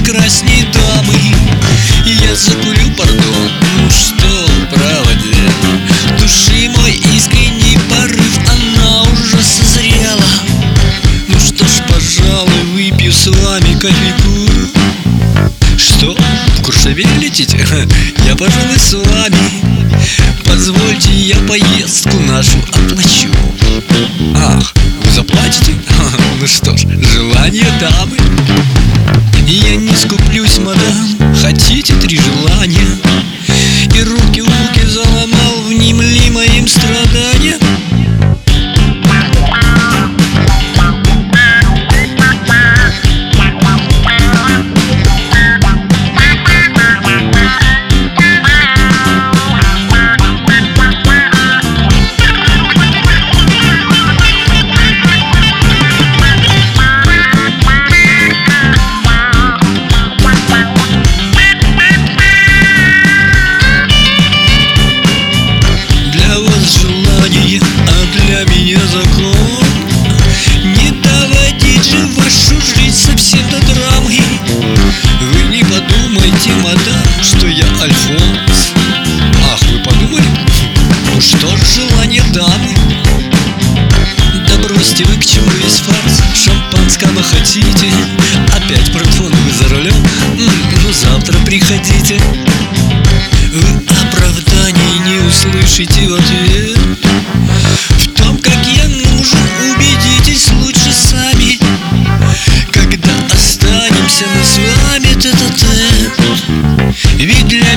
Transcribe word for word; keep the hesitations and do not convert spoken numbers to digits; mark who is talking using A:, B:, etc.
A: прекрасней дамы. Я закурю, пардон, ну что, право дело, души мой искренний порыв, она уже созрела. Ну что ж, пожалуй, выпью с вами кофейку. Что, в Куршавель летите? Я, пожалуй, с вами. Позвольте, я поездку нашу оплачу. Ах, вы заплатите? Ну что ж, желание дамы. Я не скуплюсь, мадам, хотите три желания? И руки в руки заломал, внемли моим страданиям. А для меня закон не доводить же вашу жизнь совсем до драмы. Вы не подумайте, мадам, что я Альфонс. Ах, вы подумали? Ну что ж, желание дамы. Да бросьте вы, к чему весь фарс. Шампанского хотите? Опять протфон, вы за рулем? Ну завтра приходите. Вы оправданий не услышите в ответ. В том, как я нужен, убедитесь лучше сами, когда останемся мы с вами тет-а-тет. Ведь для